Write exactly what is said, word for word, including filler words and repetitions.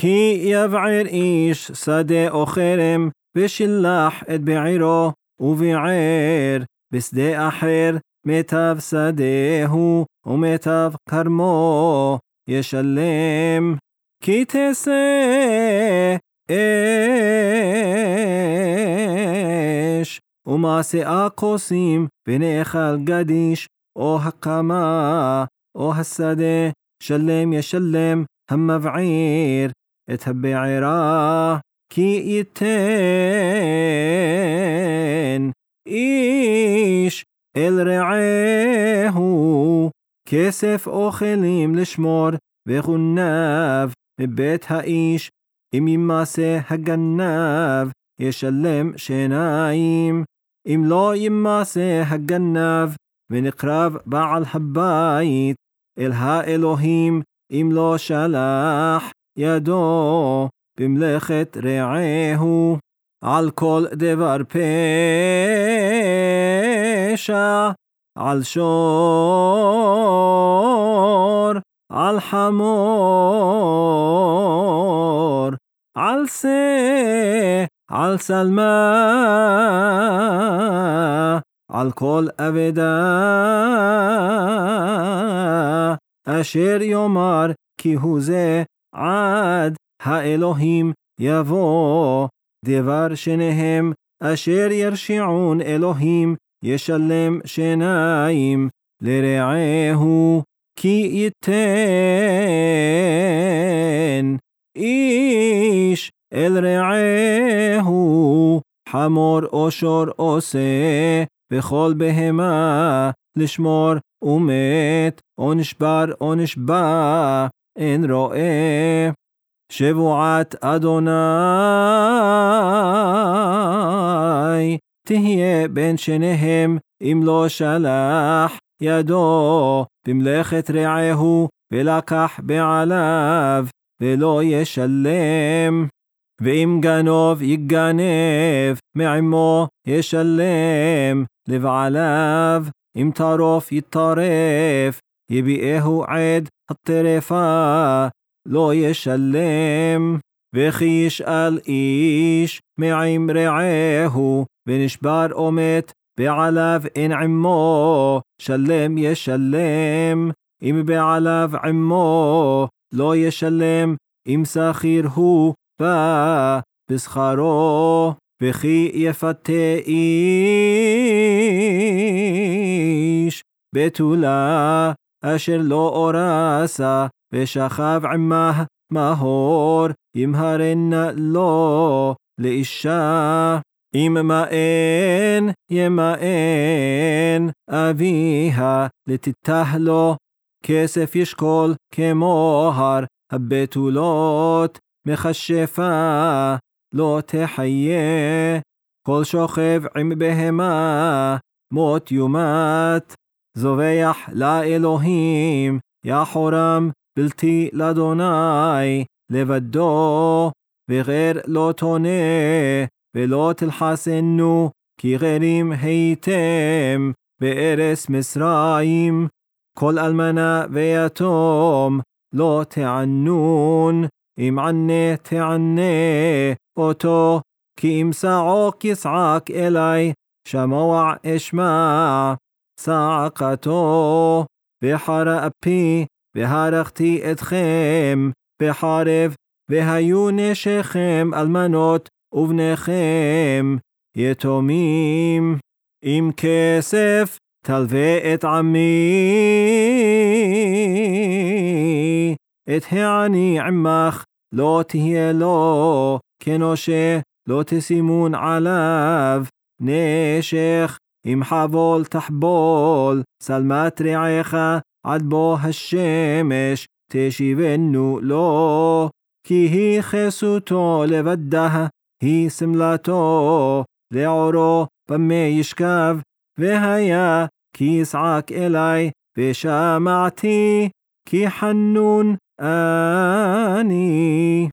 כי יבער איש שדה או חרם, ושילח את בעירו, וביער בשדה אחר, מיטב שדהו, ומיטב כרמו, ישלם. כי תעשה אש, ומעשה כוסים, ונאכל גדיש, או הקמה, או השדה, שלם ישלם המבעיר את הבעירה. כי ייתן איש אל רעהו כסף אוכלים לשמור, וגונב מבית האיש, אם ימעשה הגנב ישלם שניים. אם לא ימעשה הגנב, ונקרב בעל הבית אל האלוהים, אם לא שלח ידו במלאכת רעהו. על כל דבר פשע, על שור, על חמור, על שא, על שלמה, על כל אבדה, אשר יאמר כי הוא זה עד האלוהים, יבוא דבר שניהם אשר ירשיעון אלוהים, ישלם שניים לרעהו. כי ייתן איש אל רעהו חמור או שור או שא, וכל בהמה לשמור, ומת או נשבר או נשבע אין רואה. שבועת אדוני תהיה בין שניהם, אם לא שלח ידו במלאכת רעהו, ולקח בעליו ולא ישלם. ואם גנוב יגנב מעמו, ישלם לבעליו. אם טרוף יטרף, יביאהו עד הטרפה, לא ישלם. וכי ישאל איש מעם רעהו, ונשבר או מת בעליו אין עמו, שלם ישלם. אם בעליו עמו, לא ישלם. אם שכיר הוא, בא בשכרו. וכי יפתה איש בתולה, אשר לא אורסה, ושכב עמה מהור, ימהרנה לו לאישה. אם מאן ימאן אביה לתיתח לו, כסף ישקול כמוהר הבתולות, מכשפה לא תחיה. כל שוכב עם בהמה מות יומת. זובח לאלוהים יחורם, בלתי לאדוני לבדו. וגר לא תונה ולא תלחסנו, כי גרים הייתם בארץ מצרים. כל אלמנה ויתום לא תענון, אם ענה תענה אותו. כי אם צעוק יצעק אלי, שמוע אשמע צעקתו. בחר אפי והרגתי אתכם בחרב, והיו נשיכם אלמנות, ובניכם יתומים. אם כסף תלווה את עמי, את העני עמך לא תהיה לו כנושה, לא תשימון עליו נשך. אם חבול תחבול שלמת רעך, עד בוא השמש תשיבנו לו. כי היא חסותו לבדה, היא סמלתו לעורו במה ישכב. והיה כי יצעק אלי ושמעתי, כי חנון אני.